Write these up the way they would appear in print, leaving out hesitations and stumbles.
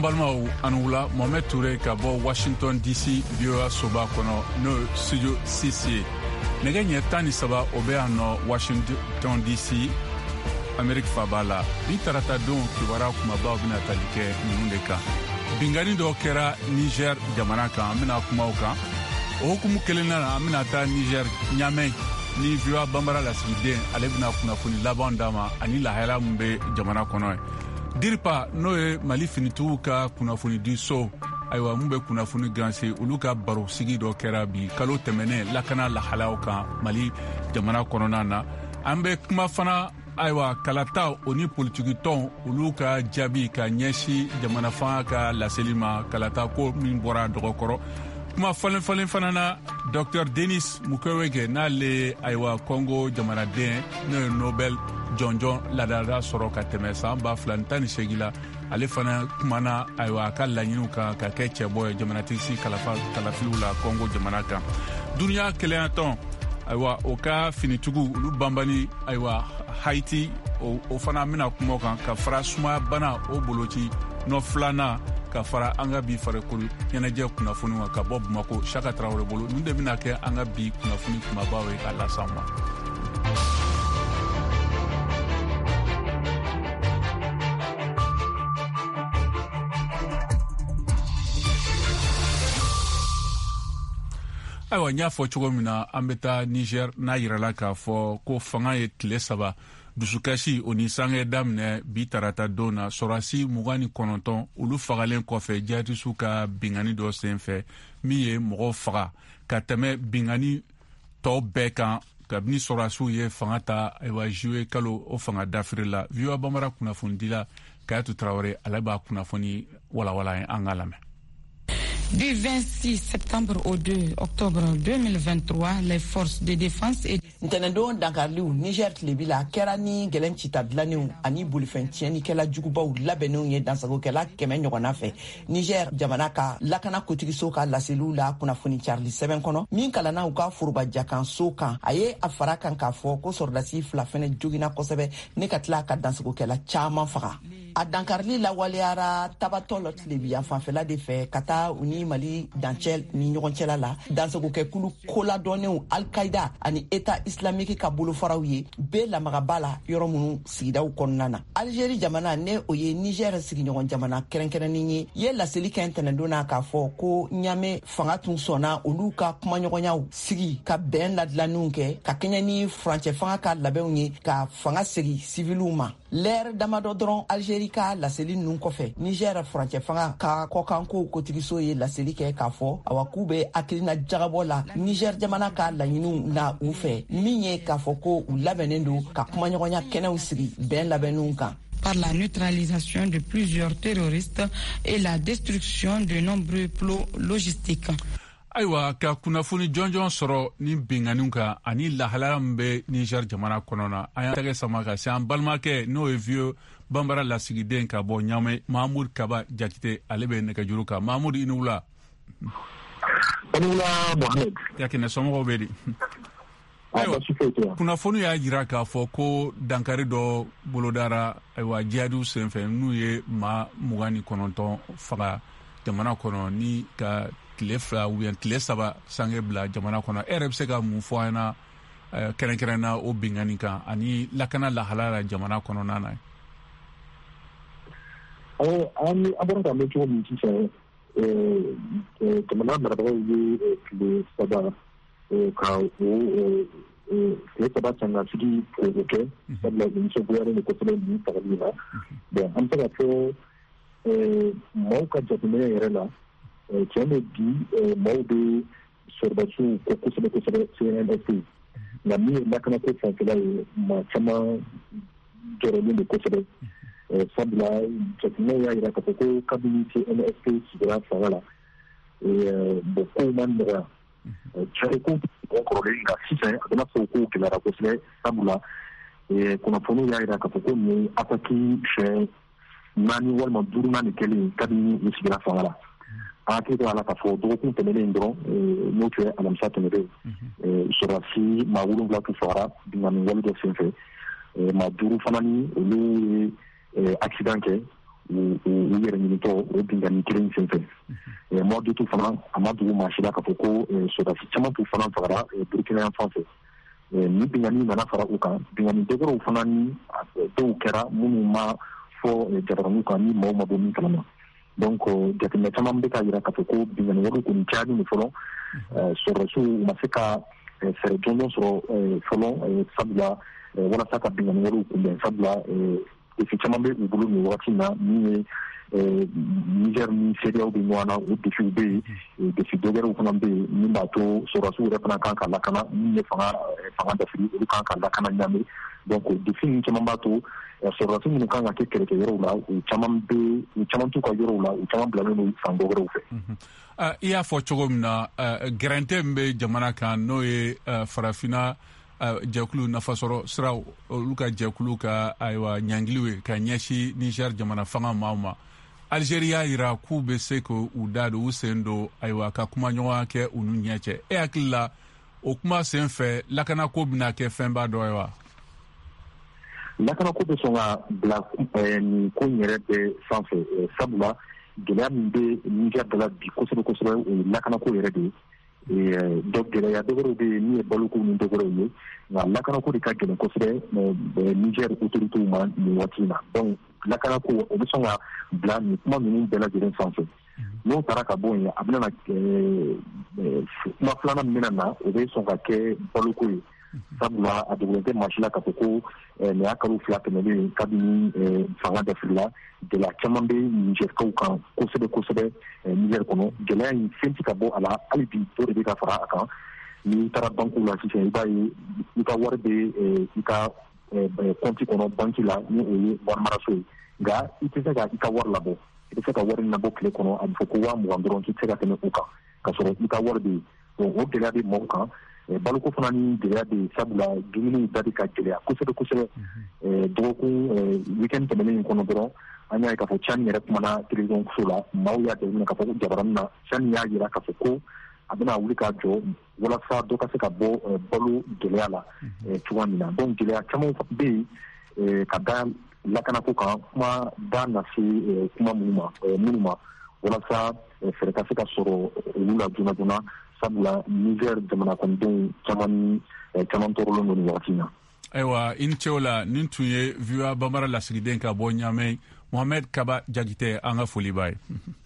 balmaw anula Mohamed Touré ka bɔ Washington DC VOA soba kɔnɔ no studio CC nɛgɛ ɲɛ 17 o bɛ yan nɔ Washington DC Amerique fabala bi tarata don kibara kumabaw bɛna tali kɛ ninnu de kan bingani dɔ kɛra Niger jamana kan an bɛna kumaw kan o hukumu kelen na an bɛna taa Niger Niamey ni VOA Bambara lasigiden ale bɛna kunnafoni laban d'a ma ani lahala mun bɛ jamana kɔnɔ Diripa n'o ye Mali finitigiw ka kunnafoni di so ayiwa mun bɛ kunnafoni ganse olu ka baro sigi dɔ kɛra bi kalo tɛmɛnen lakana lahalaw kan Mali jamana kɔnɔna na an bɛ kuma fana ayiwa kalata o ni politiki tɔn olu ka jaabi ka ɲɛsi jamana fanga ka laseli ma kalata ko min bɔra dɔgɔkɔrɔ kuma falen fana na Dr Denis Mukwege n'ale ayiwa Congo jamanaden n'o ye Nobel jɔnjɔn ladala sɔrɔ ka tɛmɛ san 2018 la ale fana kumana ayiwa a ka laɲiniw kan ka kɛ cɛbɔ ye jamanatigi kalafiliw la Congo jamana kan duniya keleyatɔn ayiwa o ka finitigiw olu banbali ayiwa Haiti o fana bɛna kuma kan ka fara sumaya bana o boloci nɔ filanan ka fara an ka bi farikolo ɲɛnajɛ kunnafoni ka bɔ Bamako Chaka Traoré bolo ninnu de bɛna kɛ an ka bi kunnafoni kumabaw ye k'a lase an ma. ayiwa n y'a fɔ cogo min na an bɛ taa Niger n'a yirala k'a fɔ ko fanga ye tile 3 dusukasi o ni sange daminɛ bi tarata don na sɔrɔdasi 29 olu fagalen kɔfɛ jihadistu ka bingani dɔ senfɛ min ye mɔgɔw faga ka tɛmɛ bingani tɔw bɛɛ kan kabini sɔrɔdasiw ye fanga ta ayiwa juillet kalo o fanga dafiri la VOA Bambara kunnafonidila Kayatu Traoré ale b'a kunnafoni walawala ye an ka lamɛn. Du 26 septembre au 2 octobre 2023, les forces de défense et Ntɛnɛndon dankariliw Niger tilebila kɛra ni gɛlɛn cita dilanniw ani bolifɛn tiɲɛnikɛla jugubaw labɛnnenw ye dansagokɛla 100 ɲɔgɔnna fɛ Niger jamana ka lakana kotigiso ka laseliw la kunnafoni carili sɛbɛn kɔnɔ min kalanna u ka forobajakanso kan a ye a fara kan k'a fɔ ko sɔrɔdasi 2 fɛnɛ jogina kosɛbɛ ne ka tila ka dansagokɛla caman faga a dankarili lawaleyara tabatɔ lɔ tilebiya fanfɛla de fɛ ka taa u ni Mali dancɛ ni ɲɔgɔn cɛla la dansagokɛkulu koladɔnnenw Al-Qaïda ani État islamique ka bolofaraw ye bɛɛ lamagaba la yɔrɔ minnu sigidaw kɔnɔna na Algérie jamana ne o ye Niger sigiɲɔgɔn jamana kɛrɛnkɛrɛnnen ye laseli kɛ ntɛnɛndon na k'a fɔ ko Niamey fanga tun sɔnna olu ka kumaɲɔgɔnyaw sigi ka bɛn ladilanniw kɛ ka kɛɲɛ ni furancɛ fanga ka labɛnw ye ka fanga segi civiliw ma l'ère damadɔ dɔrɔn Algérie ka laseli ninnu kɔfɛ Niger furancɛ fanga ka kɔkanko kotigiso ye laseli kɛ k'a fɔ awa k'u bɛ hakilina jagabɔ la Niger jamana ka laɲiniw na u fɛ min ye k'a fɔ ko u labɛnnen don ka kumaɲɔgɔnya kɛnɛw sigi bɛn labɛnninw kan par la neutralisation de plusieurs terroristes et la destruction de nombreux plots logistiques. ayiwa ka kunnafoni jɔnjɔn sɔrɔ ni binganiw kan ani lahalaya min bɛ Niger jamana kɔnɔ na an y'a tɛgɛ sama ka se an balimakɛ n'o ye VOA Bambara lasigiden ka bɔ Niamey Mahamudu Kaba Jakite ale bɛ nɛgɛjuru kan Mahamudu i ni wula. Mohamed. Yakina somɔgɔw bɛ di. ayiwa kunnafoni y'a jira k'a fɔ ko dankari dɔ bolodara ayiwa jihadiw senfɛ n'u ye maa 29 faga jamana kɔnɔ ni ka tile 2 ou bien tile 3 sange bila jamana kɔnɔ e yɛrɛ bɛ se ka mun fɔ an na kɛrɛnkɛrɛnna o bingani kan ani lakana lahala la jamana kɔnɔna na. an bɔra ka mɛn cogo min sisan jamana marabagaw ye tile 3 ka o tile 3 cangasigi kɛ sabula u nisɔngoyalen don kosɛbɛ nin fagali la bon an bɛ se ka fɔ maaw ka jateminɛ yɛrɛ la tiɲɛ bɛ bi maaw bɛ sɔrɔdasiw ko kosɛbɛ CNSP nka min ye lakanako fanfɛla ye maa caman jɔrɔlen don kosɛbɛ sabula jateminɛw y'a jira k'a fɔ ko kabini CNSP sigira fanga la bon kow ma nɔgɔya cari ko kɔrɔlen nka sisan a bɛna fɔ ko gɛlɛyara kosɛbɛ sabula kunnafoniw y'a jira k'a fɔ ko nin ataki fɛn 4 walima 5 kɛlen kabini u sigira fanga la a hakili to a la k'a fɔ dɔgɔkun tɛmɛnen dɔrɔn n'o tun ye alamisa tɛmɛnen sɔrɔdasi maa 7 tun fagara bingani wale dɔ senfɛ maa 5 fana ni olu ye accident kɛ u yɛrɛ ɲinitɔ o bingani kelen sen fɛ Mobutu fana a ma dugu maa si la k'a fɔ ko sɔrɔdasi caman tun fana fagara Burkina yan fan fɛ ni bingani nana fara u kan bingani dɔgɔrɔw fana ni dɔw kɛra minnu ma fɔ jabaraninw kan ni maaw ma bɔ min kalama donc jateminɛ caman bɛ ka jira k'a fɔ ko bingani wɛrɛw kɔni cayali ni fɔlɔ sɔrɔdasiw ma se ka fɛɛrɛ jɔnjɔn sɔrɔ fɔlɔ sabula walasa ka bingani wɛrɛw kunbɛn sabula defi caman bɛ u bolo nin wagati na min ye Niger ni CEDEAO bɛ ɲɔgɔn na o defiw bɛ yen defi dɔ wɛrɛw fana bɛ yen min b'a to sɔrɔdasiw yɛrɛ fana kan ka lakana min ye fanga dafiri olu kan ka lakana ɲaame donc defi ninnu caman b'a to sɔrɔdasi minnu kan ka kɛ kɛlɛkɛyɔrɔw la u caman t'u ka yɔrɔw la u caman bilalen don fan dɔ wɛrɛw fɛ. I y'a fɔ cogo min na gɛrɛntɛ min bɛ jamana kan n'o ye farafina jɛkulu nafasɔrɔ siraw olu ka jɛkulu ka ayiwa ɲangiliw ye ka ɲɛsin Niger jamana fanga maaw ma Algérie y'a jira k'u bɛ se k'u da don u sen don ayiwa ka kuma ɲɔgɔnya kɛ u n'u ɲɛ cɛ e hakili la o kuma sen fɛ lakanako bɛna kɛ fɛnba dɔ ye wa? Lakanako bɛ sɔn ka bila nin ko in yɛrɛ bɛɛ sanfɛ sabula gɛlɛya min bɛ Niger da la bi kosɛbɛ kosɛbɛ o ye lakanako yɛrɛ de ye donc gɛlɛya dɔgɔrɔw bɛ yen min ye baloko ni dɔgɔrɔw ye nka lakanako de ka gɛlɛn kosɛbɛ Niger autorités ma nin waati in na donc lakanako o bɛ sɔn ka bila nin kuma ninnu bɛɛ lajɛlen sanfɛ n'o taara ka bɔ yen a bɛna kuma filanan min bɛna na o bɛ sɔn ka kɛ baloko ye sabula a dogolen tɛ maa si la k'a fɔ ko nin y'a kalo 2 tɛmɛnen kabini fanga dafirila gɛlɛya caman bɛ Nigerikaw kan kosɛbɛ kosɛbɛ Niger kɔnɔ gɛlɛya in fɛn tɛ ka bɔ a la hali bi o de bɛ ka fara a kan n'i taara bankuw la sisan i b'a ye i ka wari bɛ i ka kɔnti kɔnɔ banki la ni o ye warimaraso ye nka i tɛ se ka i ka wari labɔ i bɛ se ka wari labɔ tile kɔnɔ a bɛ fɔ ko 20,000 dɔrɔn k'i tɛ se ka tɛmɛ o kan ka sɔrɔ i ka wari bɛ yen donc o gɛlɛya bɛ maaw kan baloko fana ni gɛlɛya bɛ sabula dumuniw da ka gɛlɛya kosɛbɛ kosɛbɛ dɔgɔkun weekend tɛmɛnen in kɔnɔ dɔrɔn an y'a ye k'a fɔ Tchani yɛrɛ kumana télévision so la maaw y'a jateminɛ k'a fɔ ko jabaranin na Tchani y'a jira k'a fɔ ko a bɛna wuli k'a jɔ walasa dɔ ka se ka bɔ balo gɛlɛya la cogoya min na donc gɛlɛya caman bɛ yen ka da lakanako kan kuma da na se kuma minnu ma walasa fɛɛrɛ ka se ka sɔrɔ olu la joona joona sabula Niger jamana kɔnidenw caman tɔɔrɔlen don nin wagati in na. Ayiwa i ni cɛw la nin tun ye VOA Bambara lasigiden ka bɔ Ɲamɛ Mohamed Kaba Jakite an ka foli b'a ye.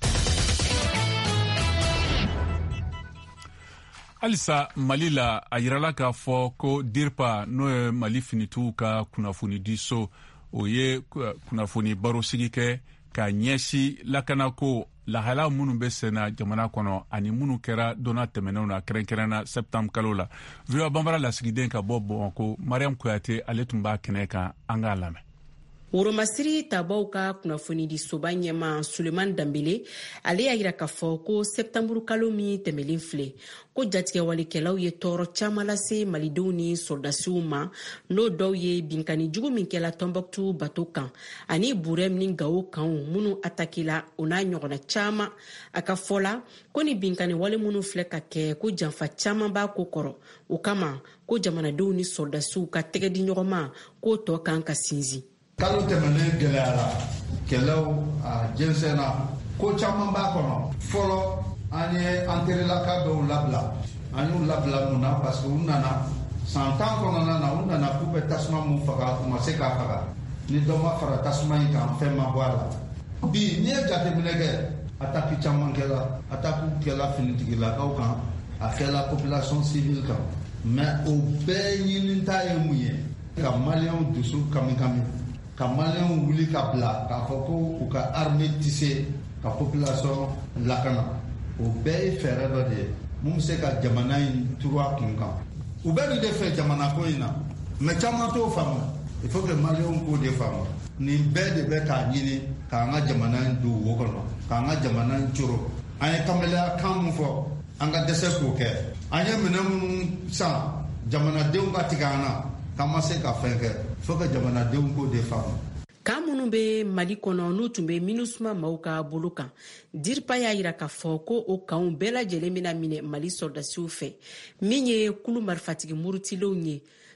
Halisa Mali la a yirala k'a fɔ ko DIRPA n'o ye Mali finitigiw ka kunnafoni di so o ye kunnafoni baro sigi kɛ ka ɲɛsi lakanako lahala minnu bɛ senna jamana kɔnɔ ani minnu kɛra donna tɛmɛnenw na kɛrɛnkɛrɛnna septembre kalo la VOA Bambara lasigiden ka bɔ Bamakɔ Mariam Kuyate ale tun b'a kɛnɛ kan an k'a lamɛn. Woromasiri tabaw ka kunnafoni di soba ɲɛma Suleman Dambele ale y'a jira k'a fɔ ko septembre kalo min tɛmɛlen filɛ ko jatigɛwalikɛlaw ye tɔɔrɔ caman lase malidenw ni soldasiw ma n'o dɔw ye binkani jugu min kɛla Tombouctou bato kan ani Burem ni Gao kanw minnu atakila o n'a ɲɔgɔnna caman a ka fɔla ko ni binkani wale minnu filɛ ka kɛ ko janfa caman b'a ko kɔrɔ o kama ko jamanadenw ni soldasiw ka tɛgɛ di ɲɔgɔn ma k'o tɔ kan ka sinsin. Kalo tɛmɛnen gɛlɛyara kɛlɛw a jɛnsɛnna ko caman b'a kɔnɔ fɔlɔ an ye an terelaka dɔw labila an y'u labila mun na parce que u nana san 10 kɔnɔna na u nana k'u bɛ tasuma mun faga u ma se k'a faga ni dɔ ma fara tasuma in kan fɛn ma bɔ a la bi n'i ye jateminɛ kɛ ataki caman kɛla atakiw kɛla finitigilakaw kan a kɛla population civile kan mais o bɛɛ ɲinita ye mun ye ka maliyɛnw dusu kami-kami ka maliyɛnw wuli ka bila k'a fɔ ko u ka armée tisse ka population lakana o bɛɛ ye fɛɛrɛ dɔ de ye mun bɛ se ka jamana in turu a kun kan u bɛ nin de fɛ jamana ko in na mais caman t'o faamu il faut que maliyɛnw k'o de faamu nin bɛɛ de bɛ k'a ɲini k'an ka jamana in don wo kɔnɔ k'an ka jamana in coro an ye kamelenya kan mun fɔ an ka dɛsɛ k'o kɛ an ye minɛn minnu san jamanadenw ka tigɛ an na k'an ma se ka fɛn kɛ fo ka jamanadenw k'o de faamu. Kan minnu bɛ Mali kɔnɔ n'u tun bɛ MINUSMA maaw ka bolo kan DIRPA y'a jira k'a fɔ ko o kanw bɛɛ lajɛlen bɛna minɛ Mali soldasiw fɛ min ye kulu marifatigi murutilenw ye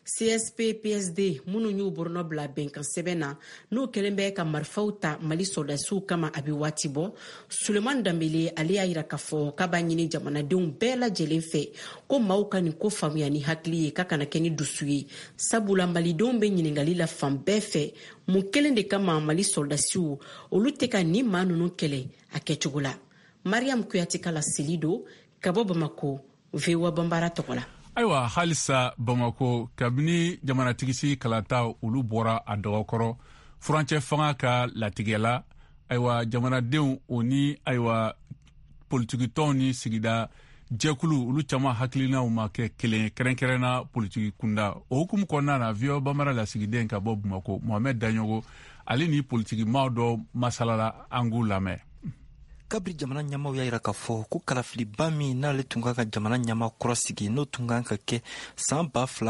CSP PSD minnu y'u borona bila bɛnkan sɛbɛn na n'o kɛlen bɛ ka marifaw ta Mali soldasiw kama a bɛ waati bɔ. Suleman Dambele ale y'a yira k'a fɔ k'a b'a ɲini jamanadenw bɛɛ lajɛlen fɛ ko maaw ka nin ko faamuya ni hakili ye, ka kana kɛ ni dusu ye. Sabula malidenw bɛ ɲiningali la fan bɛɛ fɛ mun kelen de kama Mali soldasiw olu tɛ ka ni maa ninnu kɛlɛ a kɛcogo la. Mariam Kuyate kala Selido ka bɔ Bamako, VOA Bambara tɔgɔ la. Ayiwa halisa Bamako kabini jamanatigisi kalata olu bɔra a dɔgɔkɔrɔ furancɛ fanga ka latigɛla. Ayiwa jamanadenw o ni ayiwa politikitɔnw ni sigida jɛkulu olu caman hakilinaw ma kɛ kelen kɛrɛnkɛrɛnna politiki kunda. O hukumu kɔnɔna na VOA Bambara lasigiden ka bɔ Bamako Mohamed Daɲogo ale ni politiki maaw dɔ masalala an k'u lamɛn. Kabri jamana ɲɛmaw y'a yira k'a fɔ ko kalafiliba min n'ale tun ka jamana ɲɛma kɔrɔ sigi n'o tun kan ka kɛ san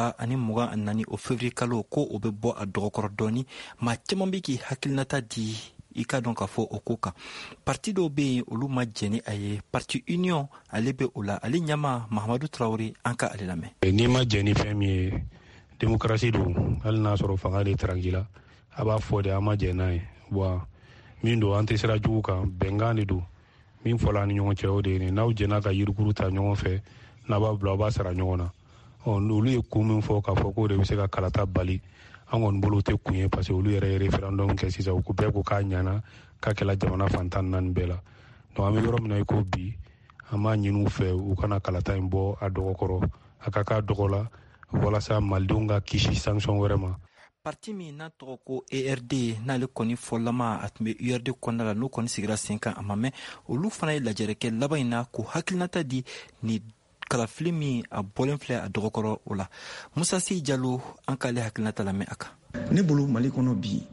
2024 o février kalo ko o bɛ bɔ a dɔgɔkɔrɔ dɔɔni maa caman bɛ k'i hakilinata di i ka dɔn k'a fɔ o ko kan. Parti dɔw bɛ yen olu ma jɛn ni a ye. Parti Union ale bɛ o la, ale ɲɛma Mahamadu Traoré an ka ale lamɛn. N'i ma jɛn ni fɛn min ye démocratie don hali n'a sɔrɔ fanga de tarangi la a b'a fɔ de an ma jɛn n'a ye. Bon min don an tɛ sira jugu kan bɛnkan de don min fɔla ni ɲɔgɔn cɛ o de ye n'aw jɛna ka yirikuru ta ɲɔgɔn fɛ n'a b'a bila aw b'a sara ɲɔgɔn na. Olu ye kun min fɔ k'a fɔ k'o de bɛ se ka kalata bali an kɔni bolo tɛ kun ye parce que olu yɛrɛ ye référendum kɛ sisan u ko bɛɛ ko k'a ɲana k'a kɛla jamana fantan naani bɛɛ la. Donc an bɛ yɔrɔ min na i ko bi an b'a ɲini u fɛ u kana kalata in bɔ a dɔgɔkɔrɔ a ka k'a dɔgɔ la walasa malidenw ka kisi sanction wɛrɛ ma. Parti min n'a tɔgɔ ko ARD n'ale kɔni fɔlama a tun bɛ URD kɔnɔna la n'o kɔni sigira sen kan a ma mɛn olu fana ye lajɛrɛ kɛ laban in na ko hakilinata di ni kalafili min a bɔlen filɛ a dɔgɔkɔrɔ o la. Musa Si Jalo an k'ale hakilinata lamɛn a kan. Ne bolo Mali kɔnɔ bi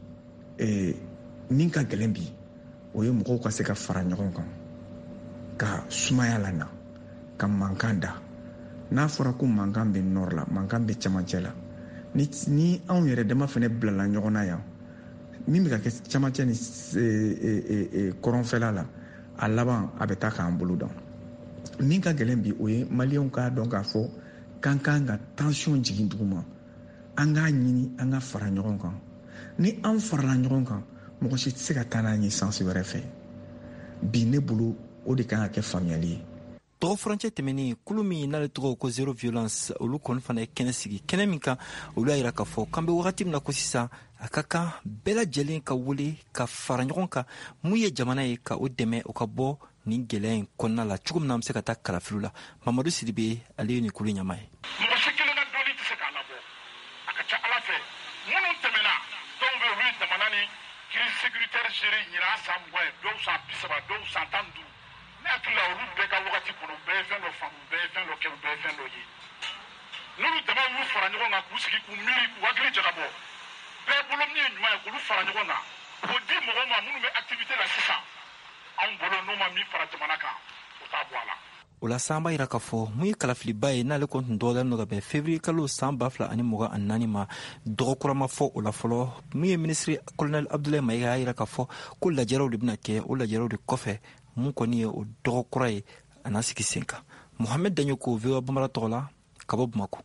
min ka gɛlɛn bi o ye mɔgɔw ka se ka fara ɲɔgɔn kan ka sumaya la na ka mankan da. N'a fɔra ko mankan bɛ nord la mankan bɛ camancɛ la ni anw yɛrɛ dama fɛnɛ bilala ɲɔgɔn na yan min bɛ ka kɛ camancɛ ni kɔrɔnfɛla la a laban a bɛ taa k'an bolo dan. Min ka gɛlɛn bi o ye maliyɛnw k'a dɔn k'a fɔ k'an kan ka tension jigin duguma an k'a ɲini an ka fara ɲɔgɔn kan. Ni an farala ɲɔgɔn kan mɔgɔ si tɛ se ka taa n'an ye sansi wɛrɛ fɛ. Bi ne bolo o de kan ka kɛ faamuyali ye. Tɔgɔ furancɛ tɛmɛnen kulu min n'ale tɔgɔ ko zero violence olu kɔni fana ye kɛnɛ sigi kɛnɛ min kan olu y'a yira k'a fɔ k'an bɛ wagati min na ko sisan a ka kan bɛɛ lajɛlen ka wele ka fara ɲɔgɔn kan mun ye jamana ye ka o dɛmɛ o ka bɔ nin gɛlɛya in kɔnɔna la cogo min na an bɛ se ka taa kalafiliw la. Mamadu Sidibe ale ye nin kulu ɲɛmaa ye. Mɔgɔ si kelen ka dɔnni tɛ se k'a labɔ a ka ca Ala fɛ minnu tɛmɛna dɔw bɛ olu ye jamana ni crise sécuritaire gérée ɲinan san 20 ye dɔw san 30 dɔw san 15 ne hakili la olu bɛɛ ka wagati kɔnɔ bɛɛ ye fɛn dɔ faamu bɛɛ ye fɛn dɔ kɛ bɛɛ ye fɛn dɔ ye n'olu dama y'u fara ɲɔgɔn kan k'u sigi k'u miiri k'u hakili jagabɔ bɛɛ bolo min ye ɲuman ye k'olu fara ɲɔgɔn kan k'o di mɔgɔw ma minnu bɛ activité la sisan anw bolo n'u ma min fara jamana kan o t'a bɔ a la. O la san b'a yira k'a fɔ mun ye kalafiliba ye n'ale kɔni tun dɔgɔdalen don ka bɛn février kalo san 2024 ma dɔgɔkura ma fɔ o la fɔlɔ mun ye ministre colonel Abdoulaye Mayiga y'a yira k'a fɔ ko lajɛrew de bɛna kɛ o lajɛrew de kɔfɛ mun kɔni ye o dɔgɔkura ye a n'a sigi sen kan. Mohamed Daɲoko VOA Bambara tɔgɔ la ka bɔ Bamako.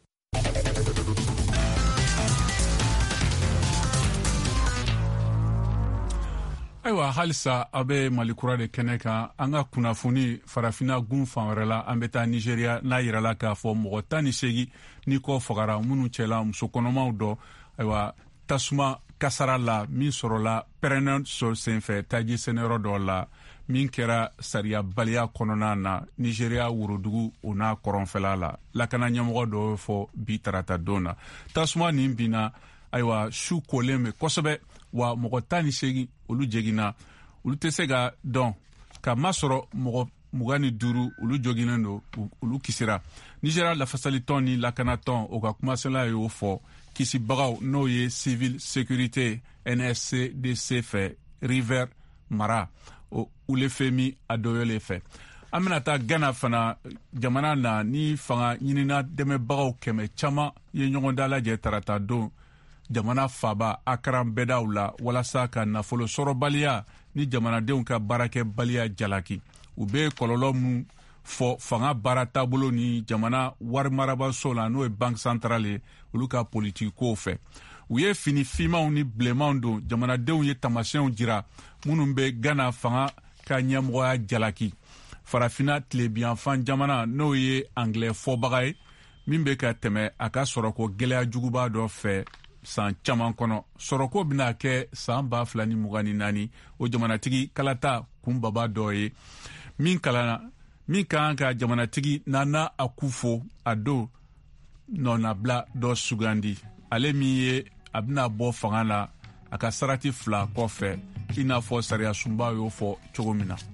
Ayiwa halisa a bɛ Mali kura de kɛnɛ kan an ka kunnafoni farafina gun fan wɛrɛ la an bɛ taa Nigeria n'a yirala k'a fɔ mɔgɔ 18 ni kɔ fagara minnu cɛla muso kɔnɔmaw dɔ ayiwa tasuma kasara la min sɔrɔla pɛrɛnɛ senfɛ taji sɛnɛyɔrɔ dɔ la min kɛra sariyabaliya kɔnɔna na Nigeria worodugu o n'a kɔrɔnfɛla la lakana ɲɛmɔgɔ dɔ fɔ bi tarata don na tasuma nin binna ayiwa su kolen bɛ kosɛbɛ wa mɔgɔ 18 olu jeginna olu tɛ se ka dɔn ka masɔrɔ mɔgɔ 25 olu joginnen don olu kisira. Nigeria lafasalitɔn ni lakanatɔn o ka kumasela y'o fɔ kisibagaw n'o ye civil sécurité NSCDC fɛ River Mara o Ulefemi Adoyole fɛ. An bɛna taa Ghana fana jamana na ni fanga ɲinina dɛmɛbagaw kɛmɛ caman ye ɲɔgɔn dalajɛ tarata don jamana faba akaran bɛdaw la walasa ka nafolo sɔrɔbaliya ni jamanadenw ka baarakɛbaliya jalaki u bɛ kɔlɔlɔ min fɔ fanga baara taabolo ni jamana wari marabaso la n'o ye banque centrale ye olu ka politiki kow fɛ. U ye fini fimanw ni bilenmanw don jamanadenw ye tamasiyɛnw jira minnu bɛ Gana fanga ka ɲɛmɔgɔya jalaki. Farafina tilebiyanfan jamana n'o ye anglais fɔbaga ye min bɛ ka tɛmɛ a ka sɔrɔko gɛlɛya juguba dɔ fɛ san caman kɔnɔ. Sɔrɔko bɛna kɛ san 2024 o jamanatigi kalata kunbaba dɔ ye min kan ka jamanatigi Nana Akufo Addo nɔnabila dɔ sugandi. Ale min ye a bɛna bɔ fanga la a ka sarati 2 kɔfɛ i n'a fɔ sariya sunba y'o fɔ cogo min na.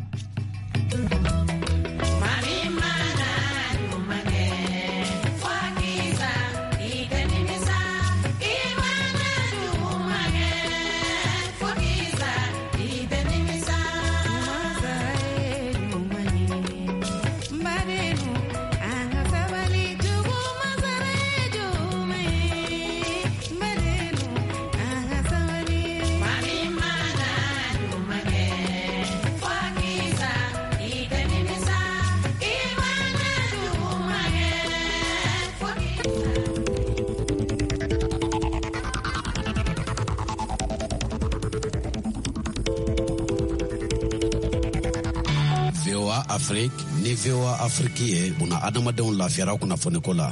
Afrique ni VOA Afrique ye buna adamadenw lafiyara kunnafoniko la.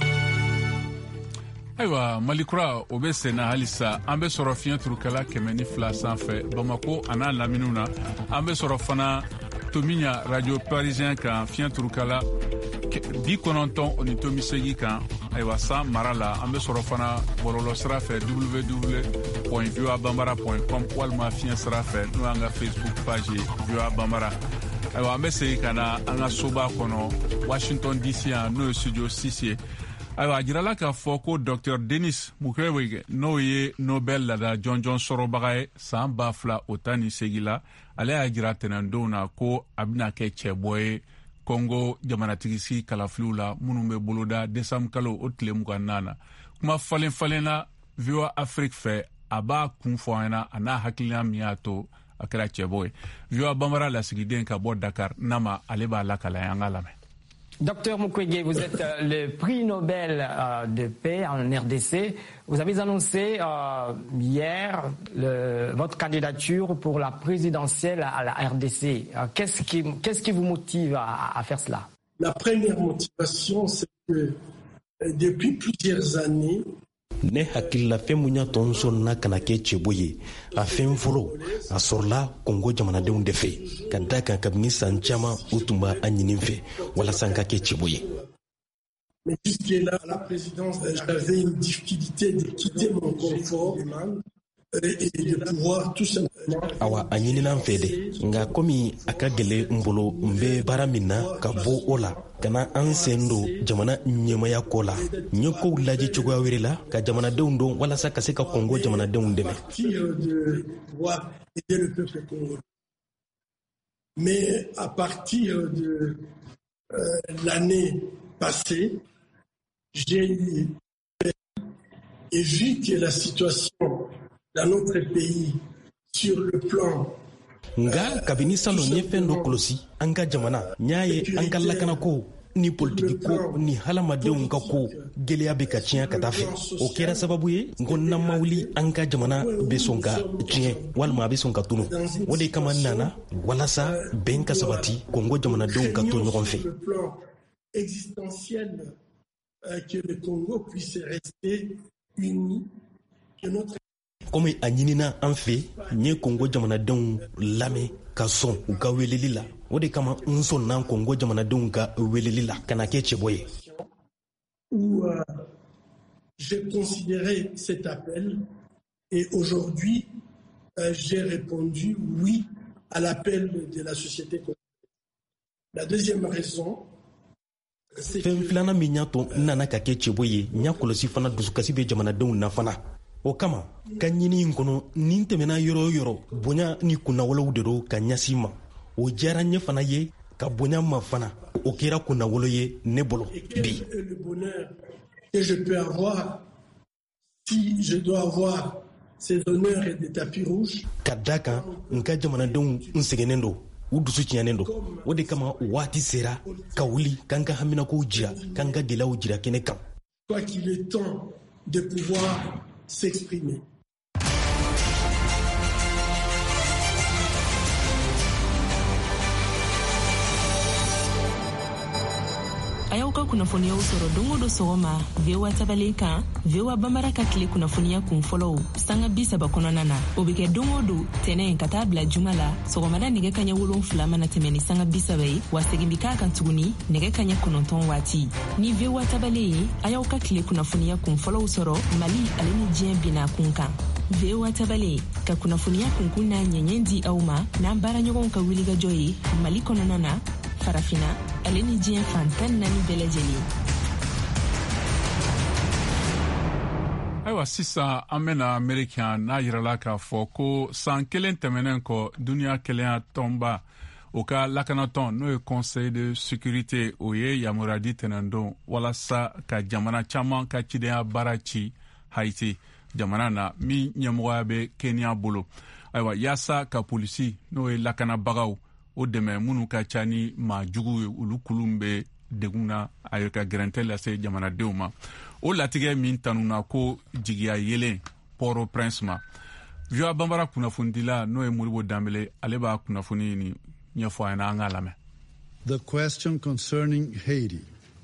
Ayiwa Malikura o bɛ sen na halisa an bɛ sɔrɔ fiɲɛ turukala 102 sanfɛ Bamako a n'a laminiw na an bɛ sɔrɔ fana Tomiɲa radio parisien kan fiɲɛ turukala 98.8 kan. Ayiwa san mara la an bɛ sɔrɔ fana bɔlɔlɔ sira fɛ www.voabambara.com walima fiɲɛ sira fɛ n'o y'an ka Facebook page ye VOA Bambara. Ayiwa an bɛ segin ka na an ka soba kɔnɔ Washington DC yan n'o ye studio 6 ye. Ayiwa a jirala k'a fɔ ko Dr Denis Mukwege n'o ye Nobel lada jɔnjɔn sɔrɔbaga ye san 2018 la ale y'a jira tɛnɛndonw na ko a bɛna kɛ cɛbɔ ye Congo jamanatigisi kalafiliw la minnu bɛ boloda décembre kalo o tile 24 na. Kuma falen na VOA Afrique fɛ a b'a kun fɔ an ɲɛna a n'a hakilina min y'a to a kɛra cɛbɔ ye. VOA Bambara lasigiden ka bɔ Dakar nama ale b'a lakala an ka lamɛn. Docteur Mukwege, vous êtes le prix Nobel de paix en RDC. Vous avez annoncé hier votre candidature pour la présidentielle à la RDC. Qu'est-ce qui vous motive à faire cela? La première motivation, c'est que depuis plusieurs années, ne hakilila fɛn mun y'a to n sɔnna ka na kɛ cɛbɔ ye a fɛn fɔlɔ a sɔrɔla Kongo jamanadenw de fɛ ka da kan kabini san caman u tun b'a ɲini fɛ walasa n ka kɛ cɛbɔ ye. Mais jusque-là, à la présidence, j'avais une difficulté de quitter mon confort et de pouvoir tout simplement. Awa a ɲinina n fɛ dɛ nka komi a ka gɛlɛ n bolo n bɛ baara min na ka bɔ o la kana an sen don jamana ɲɛmaya ko la n ye kow lajɛ cogoya wɛrɛ la ka jamanadenw don walasa ka se ka Kongo jamanadenw dɛmɛ. Mais à partir de l'année passée, j'ai eu et vu que la situation dans notre pays sur le plan nga kabini salo nye fɛn dɔ kɔlɔsi an ka jamana n y'a ye an ka lakana ko ni politiki ko ni halamadenw ka ko gɛlɛya bɛ ka tiɲɛ ka taa fɛ o kɛra sababu ye n ko n'an ma wuli an ka jamana bɛ sɔn ka tiɲɛ walima a bɛ sɔn ka tunu o de kama n nana walasa bɛn ka sabati Kongo jamanadenw ka to ɲɔgɔn fɛ. Existentiel que le Congo puisse rester uni, que notre komi a ɲinina an fɛ n ye Kongo jamanadenw lamɛn ka sɔn u ka weleli la o de kama n sɔnna Kongo jamanadenw ka weleli la ka na kɛ cɛbɔ ye. Où j'ai considéré cet appel et aujourd'hui j'ai répondu oui à l'appel de la société congolaise. La deuxième raison, fɛn filanan min y'a to n nana ka kɛ cɛbɔ ye n y'a kɔlɔsi fana dusukasi bɛ jamanadenw na fana. O kama ka ɲini in kɔnɔ ni tɛmɛna yɔrɔ o yɔrɔ bonya ni kunnawolow de do ka ɲɛsin ma o diyara n ye fana ye ka bonya ma fana o kɛra kunnawolo ye ne bolo bi. Le bonheur que je peux avoir si je dois avoir ces honneurs et des tapis rouges. Ka da kan n ka jamanadenw n sɛgɛnnen do u dusu tiɲɛnen don. O de kama waati sera ka wuli k'an ka haminakow jira k'an ka gɛlɛyaw jira kɛnɛ kan. Quoi qu'il est temps de pouvoir s'exprimer. A y'aw ka kunnafoniyaw sɔrɔ don o don sɔgɔma VOA tabalen kan VOA Bambara ka tile kunnafoniya kun fɔlɔw sanga 30 kɔnɔna na. O bɛ kɛ don o don tɛnɛn ka taa bila juma la sɔgɔmada nɛgɛ kaɲɛ 7 mana tɛmɛ ni sanga 30 ye wa segin bi k'a kan tuguni nɛgɛ kaɲɛ 9 waati. Ni VOA tabalen ye a y'aw ka tile kunnafoniya kun fɔlɔw sɔrɔ Mali ale ni diɲɛ binna kun kan. VOA tabalen ka kunnafoniya kunkun n'a ɲɛɲɛ di aw ma n'an baaraɲɔgɔnw ka wulikajɔ ye Mali kɔnɔna na farafina ale ni diɲɛ fantan 4 bɛɛ lajɛlen. Ayiwa sisan an bɛna Amerikɛn n'a yirala k'a fɔ ko san kelen tɛmɛnen kɔ duniya kelenya tɔnba o ka lakanatɔn n'o ye Conseil de sécurité o ye yamaruya di tɛnɛndon walasa ka jamana caman ka cidenya baara ci Haiti jamana na min ɲɛmɔgɔya bɛ Kenya bolo. Ayiwa yaasa ka polisi n'o ye lakanabagaw o dɛmɛ minnu ka ca ni maa jugu ye olu kulun bɛ degun na a ye ka gɛrɛntɛ lase jamanadenw ma. O latigɛ min tanuna ko jigiya yelen Port-au-Prince ma. VOA Bambara kunnafonidila n'o ye Moribo Danbele ale b'a kunnafoni ni ɲɛfɔ a ɲɛna an k'a lamɛn. The question concerning Haiti.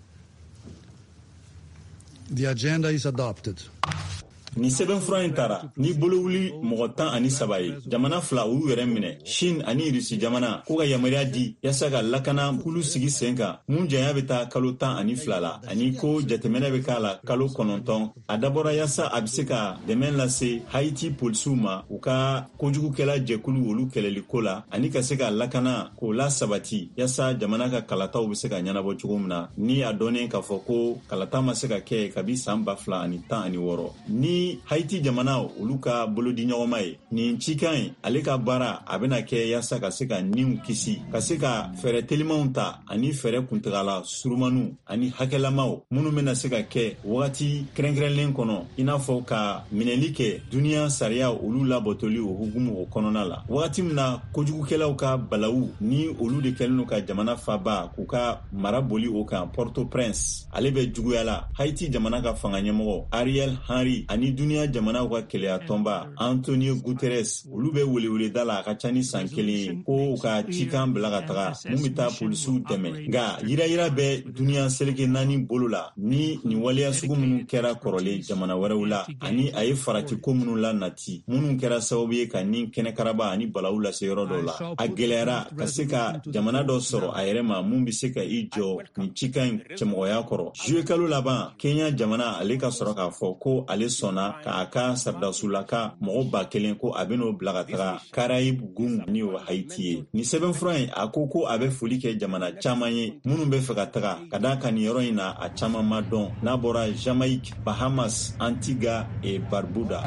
The agenda is adopted. Ni sɛbɛnfura in tara ni bolowuli mɔgɔ 13 ye jamana 2 u yɛrɛ minɛ Chine ani Rusi jamana ko ka yamaruya di yasa ka lakana kulu sigi sen kan mun janya bɛ taa kalo 12 la ani ko jateminɛ bɛ k'a la kalo 9 a dabɔra yasa a bɛ se ka dɛmɛ lase Haiti polisiw ma u ka kojugukɛla jɛkulu olu kɛlɛliko la ani ka se ka lakana k'o la sabati yasa jamana ka kalataw bɛ se ka ɲɛnabɔ cogo min na ni a dɔnnen k'a fɔ ko kalata ma se ka kɛ kabi san 2016 ni Haiti jamana olu ka bolodi ɲɔgɔnma ye nin cikan ye ale ka baara a bɛna kɛ yasa ka se ka niw kisi ka se ka fɛɛrɛ telimanw ta ani fɛɛrɛ kuntagala surumaniw ani hakɛlamaw minnu bɛna se ka kɛ wagati kɛrɛnkɛrɛnlen kɔnɔ i n'a fɔ ka minɛli kɛ duniya sariya olu labɔtɔli o hukumu o kɔnɔna la wagati min na kojugukɛlaw ka balawu ni olu de kɛlen no ka jamana faba k'u ka mara boli o kan Port-au-Prince ale bɛ juguya la Haiti jamana ka fanga ɲɛmɔgɔ Ariel Henry ani duniya jamana ka keleya tɔnba Antonio Guterres olu bɛ weleweleda la a ka ca ni san 1 ye ko u ka cikan bila ka taga mun bɛ taa polisiw dɛmɛ nka yirayira bɛ duniya seleke 4 bolo la ni nin waleya sugu minnu kɛra kɔrɔlen jamana wɛrɛw la ani a ye farati ko minnu la nati minnu kɛra sababu ye ka ni kɛnɛkaraba ani balawu lase yɔrɔ dɔw la a gɛlɛyara ka se ka jamana dɔ sɔrɔ a yɛrɛ ma mun bɛ se ka i jɔ nin cikan in cɛmɔgɔya kɔrɔ juillet kalo laban Kenya jamana ale ka sɔrɔ k'a fɔ ko ale sɔnna k'a ka saridasulaka mɔgɔ 1000 ko a bɛn'o bila ka taga Caraïbe gun ni o Haiti ye ni sɛbɛnfura in a ko a bɛ foli kɛ jamana caman ye minnu bɛ fɛ ka taga ka da kan nin yɔrɔ in na a caman ma dɔn n'a bɔra Jamaïque, Bahamas, Antigua et Barbuda.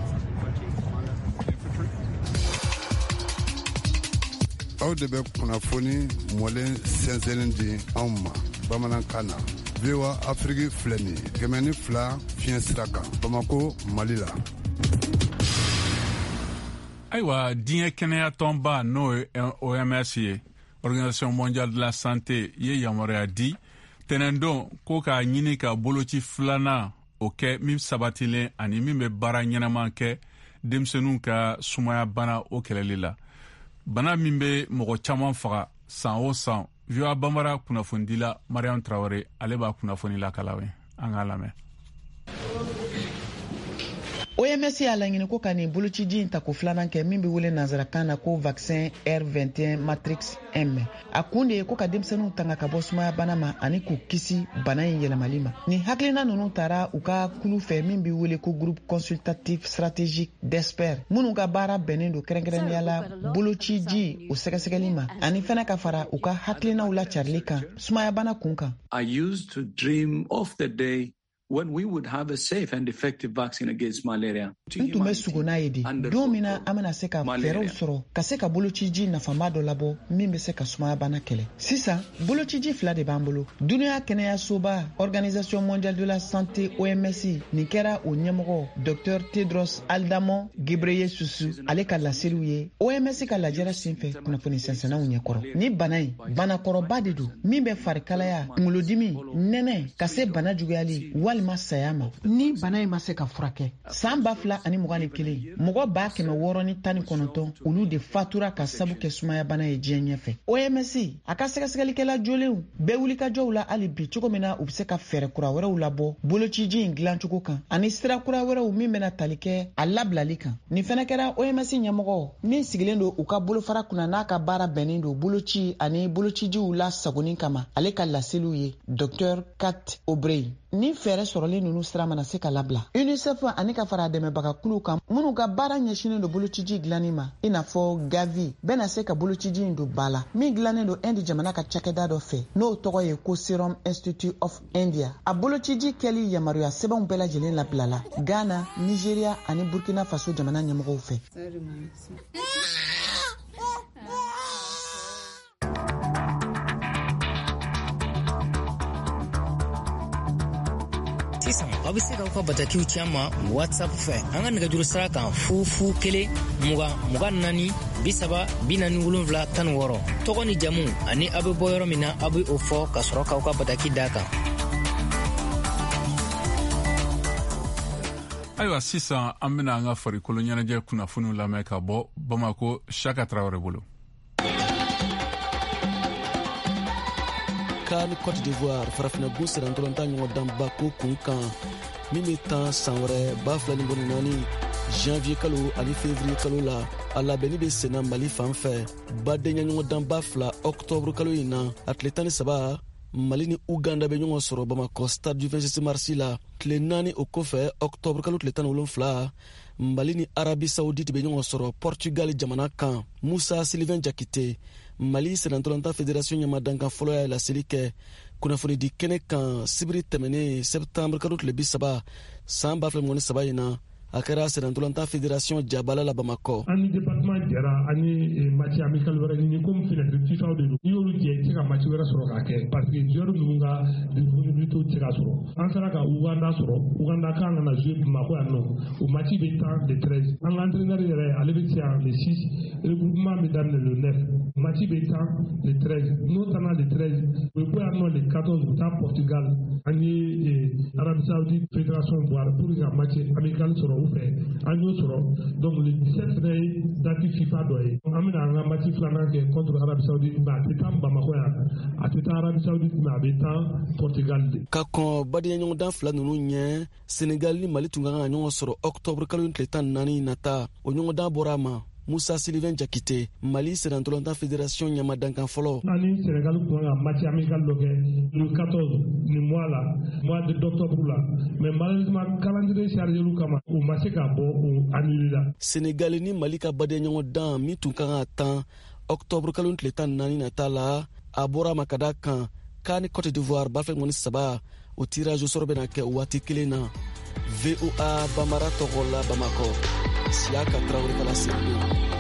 Aw de bɛ kunnafoni mɔlen sɛnsɛnlen di anw ma bamanankan na. VOA Afrique filɛ nin ye 102 fiɲɛ sira kan Bamako Mali la. Ayiwa diɲɛ kɛnɛya tɔnba n'o ye OMS ye Organisation mondiale de la santé ye yamaruya di tɛnɛndon ko k'a ɲini ka boloci 2nan o kɛ min sabatilen ani min bɛ baara ɲɛnaman kɛ denmisɛnninw ka sumaya bana o kɛlɛli la bana min bɛ mɔgɔ caman faga san o san VOA Bambara kunnafonidila Mariam Traoré ale b'a kunnafoni lakalawe an k'a lamɛn. OMS y'a laɲini ko ka nin bolociji in ta ko 2nan kɛ min bɛ wele nanzarakan na ko vaccin R21 Matrix M. A kun de ye ko ka denmisɛnninw tanga ka bɔ sumaya bana ma ani k'u kisi bana in yɛlɛmali ma. Nin hakilina ninnu taara u ka kulu fɛ min bɛ wele ko groupe consultatif stratégique d'experts minnu ka baara bɛnnen don kɛrɛnkɛrɛnnenya la bolociji o sɛgɛsɛgɛli ma ani fɛnɛ ka fara u ka hakilinaw la carili kan sumaya bana kun kan. I used to dream of the day when we would have a safe and effective vaccine against malaria. Ntume sugona yedi domina amana seka fero soro kaseka bolochiji na famado labo mimbe seka sumaya bana kele sisa bolochiji fla de bambolo dunia kenya soba Organisation mondiale de la santé OMS nikera o nyemogo Dr Tedros Adhanom Ghebreyesus aleka la seluye OMS ka la jara sinfe kuna foni sensana unyekoro ni banai bana koroba de do mimbe farikala ya ngulodimi nene kase bana jugali walma sayama ni banai maseka furake samba fla ani mugani kili mugo ba keme woro ni tani konoto ulu de fatura ka sabu ke sumaya bana e jenyefe OMS akaseka sekalikela jolew be wulika jowla ali bi chogomena ubseka fere kura wera ulabo bolochiji inglan chukukan ani sira kura wera umimena talike alablalika ni fenekera OMS nyamogo ni sigilendo ukabolo fara kuna naka bara benindo bolochi ani bolochiji ula sagoni kama aleka la seluye Dr Kat Obrey ni fere sorole nunu sira mana seka labla UNICEF anika fara deme baka kuluka munu ga bara nyeshine do bolochiji glanima inafo Gavi bena seka bolochiji ndo bala mi glanendo endi jamana ka chakeda do fe no togo ye ko Serum Institute of India a bolochiji keli yamaru ya sebon bela jelen la blala Ghana Nigeria ani Burkina Faso jamana nyamogo fe aw bɛ se k'aw ka batakiw ci an ma WhatsApp fɛ an ka nɛgɛjuru sira kan 0 20 4 30 46 tɔgɔ ni jamu ani aw bɛ bɔ yɔrɔ min na aw bɛ o fɔ ka sɔrɔ k'aw ka bataki d'a kan. ayiwa sisan an bɛna an ka farikolo ɲɛnajɛ kunnafoniw lamɛn ka bɔ Bamako Chaka Traoré bolo. CAN Côte d'Ivoire farafina gun serantolanta ɲɔgɔn danba ko kun kan min bɛ tan san wɛrɛ 2024 janvier kalo ani février kalo la a labɛnni bɛ senna Mali fan fɛ badenya ɲɔgɔn danba 2 octobre kalo in na a tile 13 Mali ni Uganda bɛ ɲɔgɔn sɔrɔ Bamako stade du 26 mars la tile 4 o kɔfɛ octobre kalo tile 17 Mali ni Arabie Saoudite bɛ ɲɔgɔn sɔrɔ Portugal jamana kan Musa Sylvain Jakite Mali Senatolanta Fédération ɲamadankan fɔlɔ y'a laseli kɛ kunnafoni di kɛnɛ kan sibiri tɛmɛnen septembre kalo tile 30 san 2023 in na a kɛra Senatolanta Fédération jabala la Bamako. Ani département jara ani match amical wɛrɛ ɲini comme fenêtre FIFA de don. I y'olu jɛ i tɛ ka match wɛrɛ sɔrɔ k'a kɛ parce que joueur ninnu ka disponibilité tɛ ka sɔrɔ. An sera ka Uganda sɔrɔ Uganda kan ka na jouer Bamako yan nɔ o match bɛ tan le 13. An ka entraîneur yɛrɛ ale bɛ se yan le 6 regroupement bɛ daminɛ le 9 match bɛ tan le 13 n'o tana le 13 u bɛ bɔ yan nɔ le 14 u bɛ taa Portugal ani Arabie Saoudite fédération voir pour ka match amical sɔrɔ. An y'o sɔrɔ donc le 17 fana ye date FIFA dɔ ye an bɛna an ka match filanan kɛ contre Arabie Saoudite mais a tɛ taa Bamako yan a tɛ taa Arabie Saoudite mais a bɛ taa Portugal de. Ka kɔn badenya ɲɔgɔndan 2 ninnu ɲɛ Senegal ni Mali tun ka kan ka ɲɔgɔn sɔrɔ octobre kalo tile 14 nata o ɲɔgɔndan bɔra a ma Musa Sylvain Jakite Mali Senatolanta Fédération ɲamadankan fɔlɔ. Ani Sénégal tun ka match amical dɔ kɛ le 14 ni mois d'octobre la mais malheureusement calendrier chargé lu kama o ma se ka bɔ o annulé la. Sénégal ni Mali ka badenya ɲɔgɔndan min tun ka kan tan octobre kalo tile 14 nata la a bɔra ma ka da kan CAN Côte d'Ivoire 2023 o tirage au sort bɛna kɛ o waati kelen na. VOA Bamara tɔgɔ la Bamako Chaka Traoré ka laseli.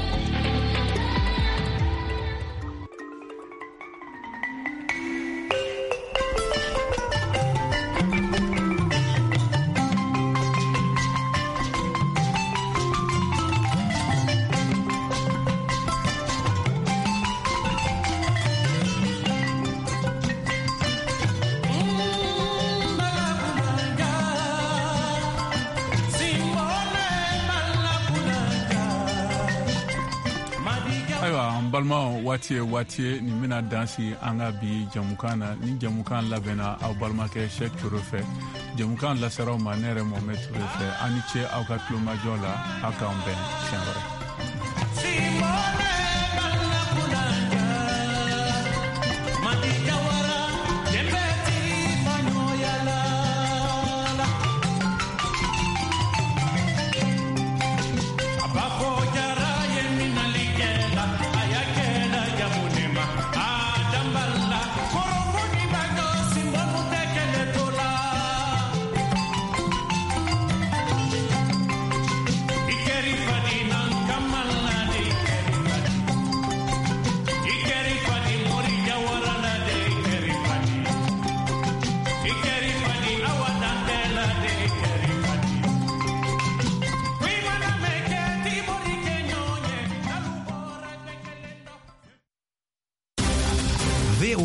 balima waati ye nin bɛna dansi an ka bi jamukan na ni jamukan labɛnna aw balimakɛ Sɛk Ture fɛ jamukan laseraw ma ne yɛrɛ Mohamed Ture fɛ aw ni ce aw ka tulomajɔ la aw k'an bɛn siɲɛ wɛrɛ.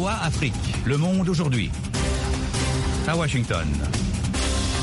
VOA Afrique, le monde aujourd'hui. À Washington.